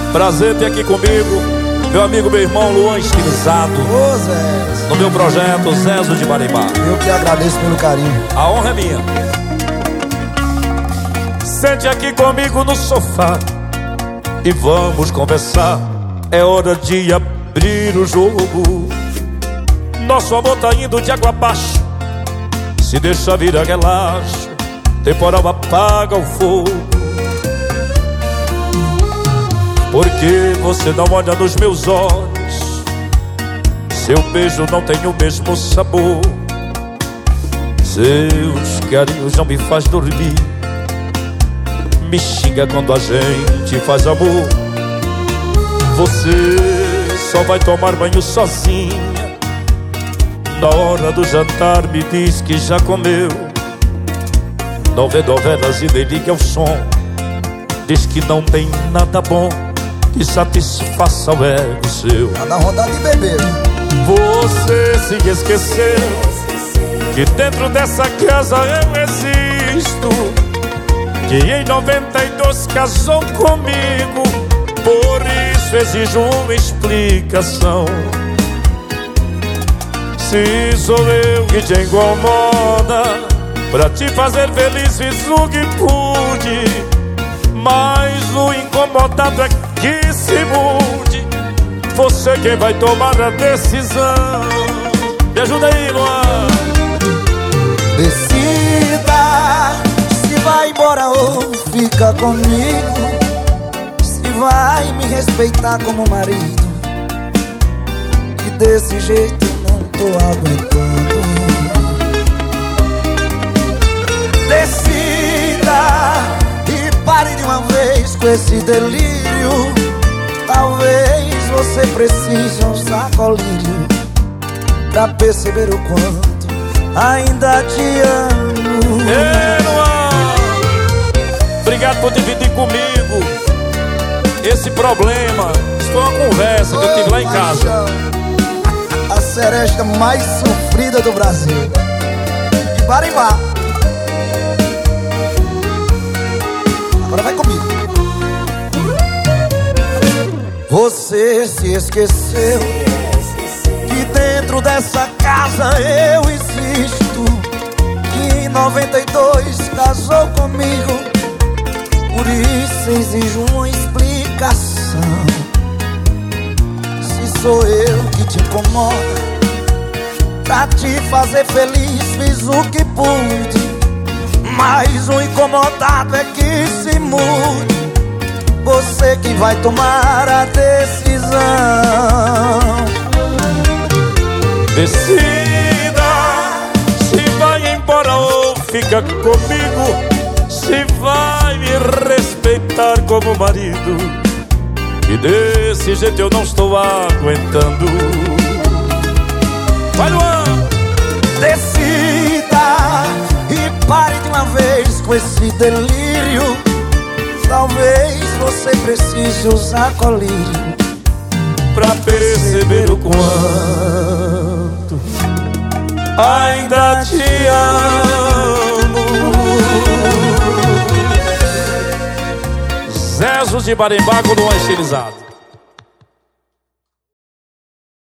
Prazer ter aqui comigo meu amigo, meu irmão Luan Estilizado. Ô Zé, no meu projeto Zezo de Barimbá. eu que agradeço pelo carinho. A honra é minha. Sente aqui comigo no sofá e vamos conversar. É hora de abrir o jogo. Nosso amor tá indo de água abaixo. Se deixa virar relaxo, temporal apaga o fogo. Porque você não olha nos meus olhos, seu beijo não tem o mesmo sabor, seus carinhos não me faz dormir, me xinga quando a gente faz amor. Você só vai tomar banho sozinha, na hora do jantar me diz que já comeu. Não vê novelas e nem liga o som, diz que não tem nada bom que satisfaça o ego seu. Tá na vontade de beber. Você se esqueceu que dentro dessa casa eu existo, que em 92 casou comigo, por isso exijo uma explicação. Se sou eu que te incomoda, pra te fazer feliz fiz o que pude, mas o incomodado é que se mude. Você quem vai tomar a decisão. Me ajuda aí, Luan. Decida se vai embora ou fica comigo, se vai me respeitar como marido, e desse jeito eu não tô aguentando. Decida e pare de uma vez com esse delírio. Talvez você precise usar colírio pra perceber o quanto ainda te amo. Ei, Luan, obrigado por dividir comigo esse problema. Isso foi uma conversa que eu tive lá em casa. A seresta mais sofrida do Brasil, de Barimbá. Agora vai comigo. Você se esqueceu que dentro dessa casa eu existo, que em 92 casou comigo, por isso exijo uma explicação. Se sou eu que te incomoda, pra te fazer feliz fiz o que pude, mas o incomodado é que se mude. Você que vai tomar a decisão. Decida se vai embora ou fica comigo, se vai me respeitar como marido, e desse jeito eu não estou aguentando. Vai, Luan! Decida e pare de uma vez com esse delírio. Talvez você precise usar colírio pra perceber o quanto ainda te amo. Zezo de Barimbá com Luan Estilizado.